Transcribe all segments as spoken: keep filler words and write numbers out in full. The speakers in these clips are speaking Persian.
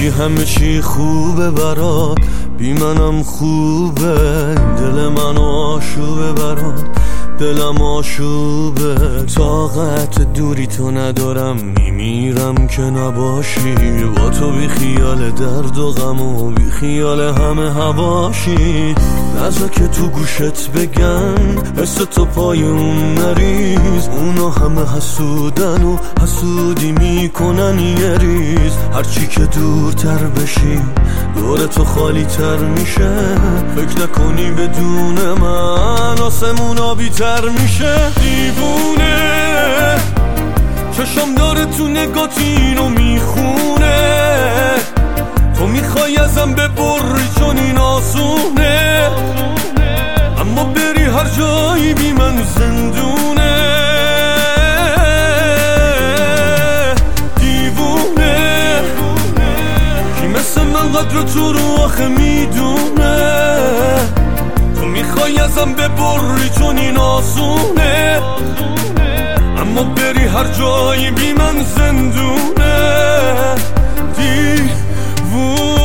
میگی همه چی خوبه برات، بی منم خوبه، دل من آشوبه برات، دلم آشوبه. طاقت دوری تو ندارم، میمیرم که نباشی، با تو بی خیال درد و غم و بی خیال همه هواشی. نذار که تو گوشت بگن حس تو پای اون نریز، اونا همه حسودن و حسودی میکنن یه ریز. هرچی که دورتر بشی دور تو خالی تر میشه، فکر نکنی بدون من آسمون آبی تر میشه. دیوونه چشم داره تو نگات اینو میخونه، تو میخوای ازم ببری چون این آسونه، اما بری هر جایی بی من زندونه. دیوونه کی مثل من قدر تو رو آخه میدونه، تو میخوای ازم ببری چون این آسونه، اما بری هر جایی بی من زندونه. دیوونه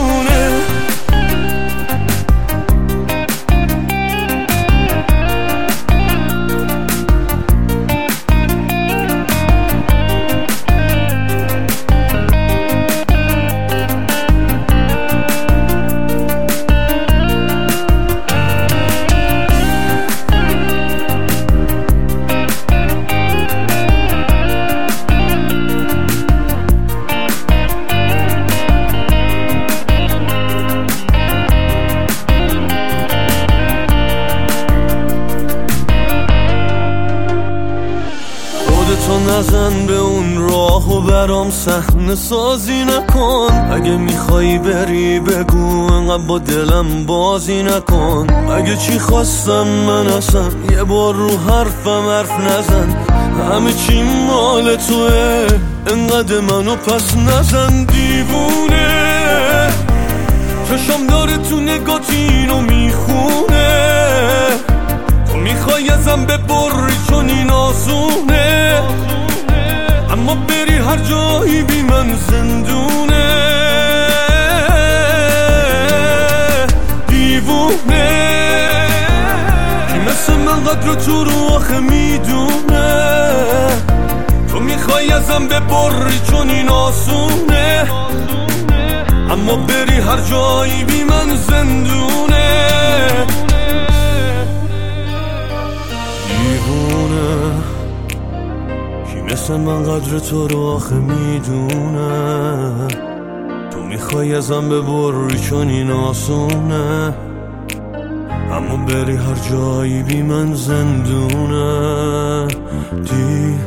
تو نزن به اون راه و برام صحنه سازی نکن، اگه میخوایی بری بگو انقدر با دلم بازی نکن. اگه چی خواستم من اصلا یه بار رو حرفم حرف نزن، همه چی مال توه انقدر منو پس نزن. دیوونه چشم داره تو نگات اینو میخونه، تو میخوای ازم ببری چون این آسونه، اما بری هر جایی بی من زندونه. دیوونه کی مثل من قدر تو رو آخه میدونه، تو میخوای ازم ببری چون این آسونه، اما بری هر جایی بی من زندونه. دیوونه کی مثل من قدر تو رو آخه میدونه، تو میخوای ازم ببری چون این آسونه، اما بری هر جایی بی من زندونه. دی